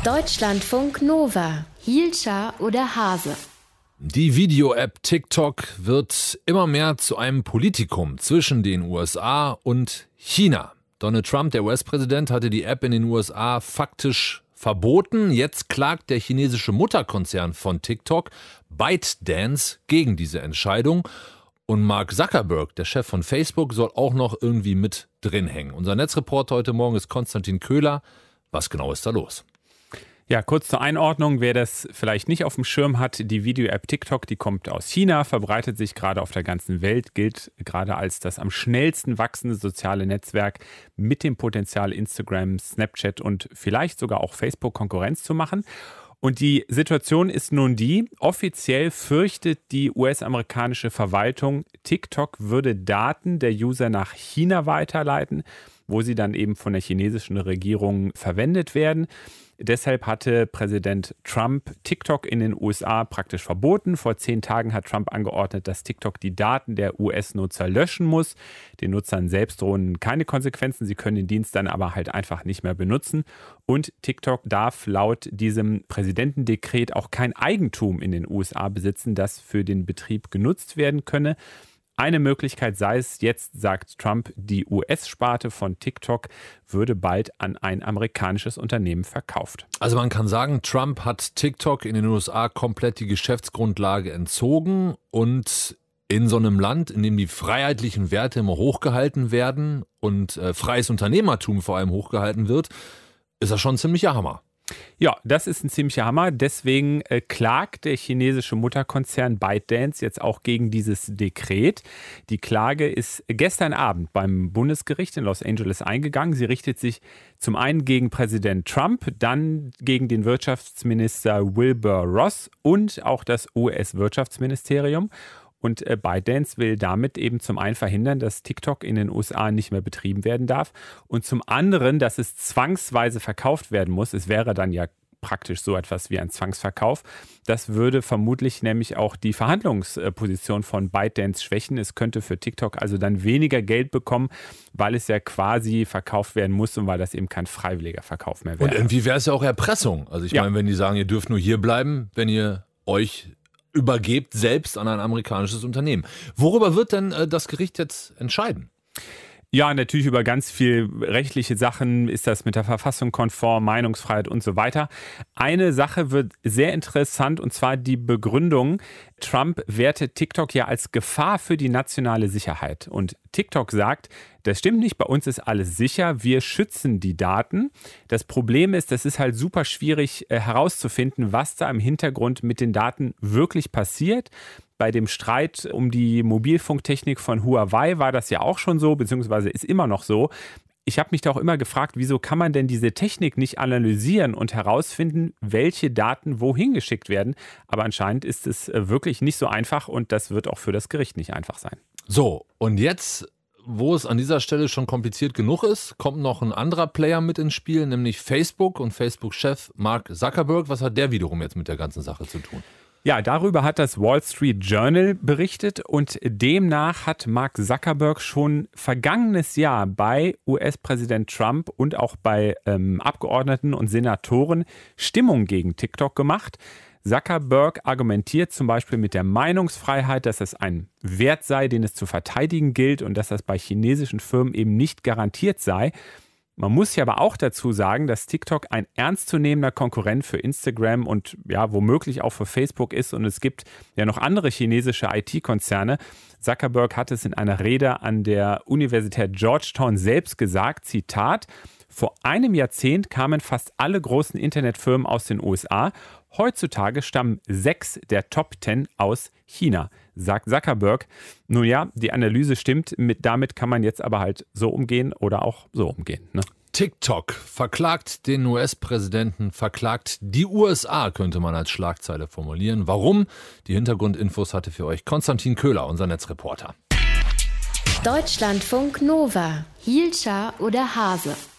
Deutschlandfunk Nova, Hielscher oder Hase. Die Video-App TikTok wird immer mehr zu einem Politikum zwischen den USA und China. Donald Trump, der US-Präsident, hatte die App in den USA faktisch verboten. Jetzt klagt der chinesische Mutterkonzern von TikTok, ByteDance, gegen diese Entscheidung. Und Mark Zuckerberg, der Chef von Facebook, soll auch noch irgendwie mit drin hängen. Unser Netzreporter heute Morgen ist Konstantin Köhler. Was genau ist da los? Ja, kurz zur Einordnung, wer das vielleicht nicht auf dem Schirm hat, die Video-App TikTok, die kommt aus China, verbreitet sich gerade auf der ganzen Welt, gilt gerade als das am schnellsten wachsende soziale Netzwerk mit dem Potenzial, Instagram, Snapchat und vielleicht sogar auch Facebook Konkurrenz zu machen. Und die Situation ist nun die, offiziell fürchtet die US-amerikanische Verwaltung, TikTok würde Daten der User nach China weiterleiten, wo sie dann eben von der chinesischen Regierung verwendet werden. Deshalb hatte Präsident Trump TikTok in den USA praktisch verboten. Vor 10 Tagen hat Trump angeordnet, dass TikTok die Daten der US-Nutzer löschen muss. Den Nutzern selbst drohen keine Konsequenzen. Sie können den Dienst dann aber halt einfach nicht mehr benutzen. Und TikTok darf laut diesem Präsidentendekret auch kein Eigentum in den USA besitzen, das für den Betrieb genutzt werden könne. Eine Möglichkeit sei es, jetzt sagt Trump, die US-Sparte von TikTok würde bald an ein amerikanisches Unternehmen verkauft. Also man kann sagen, Trump hat TikTok in den USA komplett die Geschäftsgrundlage entzogen und in so einem Land, in dem die freiheitlichen Werte immer hochgehalten werden und freies Unternehmertum vor allem hochgehalten wird, ist das schon ein ziemlicher Hammer. Ja, das ist ein ziemlicher Hammer. Deswegen klagt der chinesische Mutterkonzern ByteDance jetzt auch gegen dieses Dekret. Die Klage ist gestern Abend beim Bundesgericht in Los Angeles eingegangen. Sie richtet sich zum einen gegen Präsident Trump, dann gegen den Wirtschaftsminister Wilbur Ross und auch das US-Wirtschaftsministerium. Und ByteDance will damit eben zum einen verhindern, dass TikTok in den USA nicht mehr betrieben werden darf und zum anderen, dass es zwangsweise verkauft werden muss. Es wäre dann ja praktisch so etwas wie ein Zwangsverkauf. Das würde vermutlich nämlich auch die Verhandlungsposition von ByteDance schwächen. Es könnte für TikTok also dann weniger Geld bekommen, weil es ja quasi verkauft werden muss und weil das eben kein freiwilliger Verkauf mehr wäre. Und irgendwie wäre es ja auch Erpressung. Also ich meine, wenn die sagen, ihr dürft nur hier bleiben, wenn ihr euch übergebt selbst an ein amerikanisches Unternehmen. Worüber wird denn das Gericht jetzt entscheiden? Ja, natürlich über ganz viel rechtliche Sachen. Ist das mit der Verfassung konform, Meinungsfreiheit und so weiter. Eine Sache wird sehr interessant und zwar die Begründung. Trump wertet TikTok ja als Gefahr für die nationale Sicherheit. Und TikTok sagt, das stimmt nicht, bei uns ist alles sicher, wir schützen die Daten. Das Problem ist, das ist halt super schwierig herauszufinden, was da im Hintergrund mit den Daten wirklich passiert. Bei dem Streit um die Mobilfunktechnik von Huawei war das ja auch schon so, beziehungsweise ist immer noch so. Ich habe mich da auch immer gefragt, wieso kann man denn diese Technik nicht analysieren und herausfinden, welche Daten wohin geschickt werden? Aber anscheinend ist es wirklich nicht so einfach und das wird auch für das Gericht nicht einfach sein. So, und jetzt, wo es an dieser Stelle schon kompliziert genug ist, kommt noch ein anderer Player mit ins Spiel, nämlich Facebook und Facebook-Chef Mark Zuckerberg. Was hat der wiederum jetzt mit der ganzen Sache zu tun? Ja, darüber hat das Wall Street Journal berichtet und demnach hat Mark Zuckerberg schon vergangenes Jahr bei US-Präsident Trump und auch bei Abgeordneten und Senatoren Stimmung gegen TikTok gemacht. Zuckerberg argumentiert zum Beispiel mit der Meinungsfreiheit, dass es ein Wert sei, den es zu verteidigen gilt und dass das bei chinesischen Firmen eben nicht garantiert sei. Man muss ja aber auch dazu sagen, dass TikTok ein ernstzunehmender Konkurrent für Instagram und ja womöglich auch für Facebook ist und es gibt ja noch andere chinesische IT-Konzerne. Zuckerberg hat es in einer Rede an der Universität Georgetown selbst gesagt, Zitat, vor einem Jahrzehnt kamen fast alle großen Internetfirmen aus den USA. Heutzutage stammen 6 der Top 10 aus China, sagt Zuckerberg. Nun ja, die Analyse stimmt, damit kann man jetzt aber halt so umgehen oder auch so umgehen. Ne? TikTok verklagt den US-Präsidenten, verklagt die USA, könnte man als Schlagzeile formulieren. Warum? Die Hintergrundinfos hatte für euch Konstantin Köhler, unser Netzreporter. Deutschlandfunk Nova, Hielscher oder Hase.